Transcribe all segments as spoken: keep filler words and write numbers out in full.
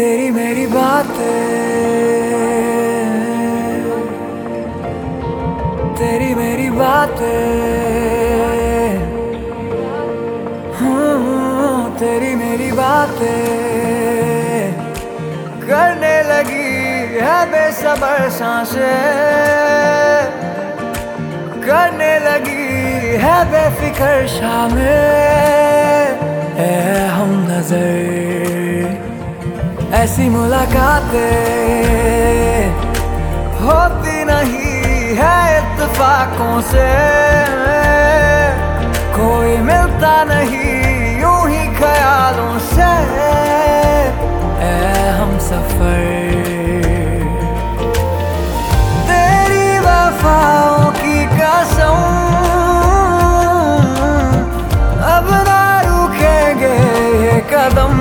तेरी मेरी बातें, तेरी मेरी बातें, हाँ तेरी मेरी बातें करने लगी है बेसब्र सांसें, करने लगी है बेफिक्र शामें। ए हम नजर ऐसी मुलाकातें होती नहीं है इत्तेफाकों से, कोई मिलता नहीं यूं ही ख्यालों से। ए हम सफर तेरी वफाओं की कसम, अब ना रुकेंगे ये कदम।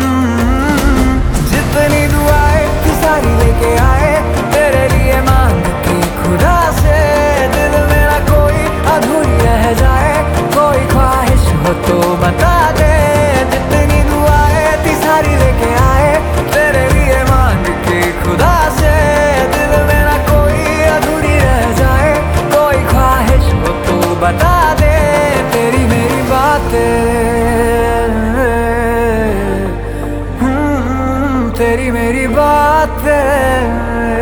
जितनी दुआएं थी सारी लेके आए तेरे लिए मांग के खुदा से। दिल मेरा कोई अधूरी रह जाए, कोई ख्वाहिश हो तो बता दे। जितनी दुआएं थी सारी लेके आए तेरे लिए मांग के खुदा से। दिल मेरा कोई अधूरी रह जाए, कोई ख्वाहिश हो तो बता दे। तेरी मेरी बातें, तेरी मेरी बातें।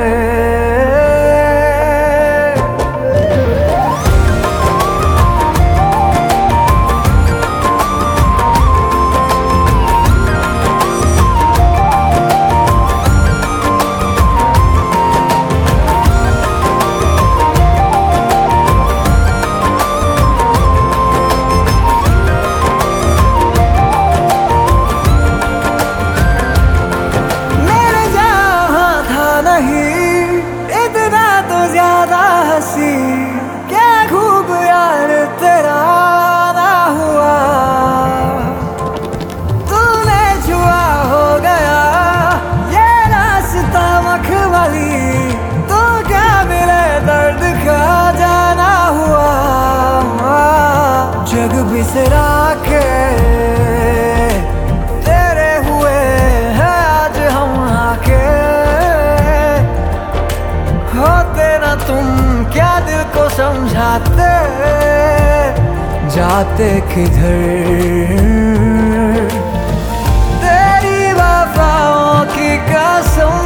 क्या खूब यार तेरा ना हुआ, तूने छुआ हो गया ये रास्ता मखमली। तो क्या मिले दर्द का जाना हुआ, जग बिसरा के तेरे हुए हैं आज हम आके। होते ना तुम क्या दिल को समझाते, जाते किधर। तेरी वफाओं की कसम,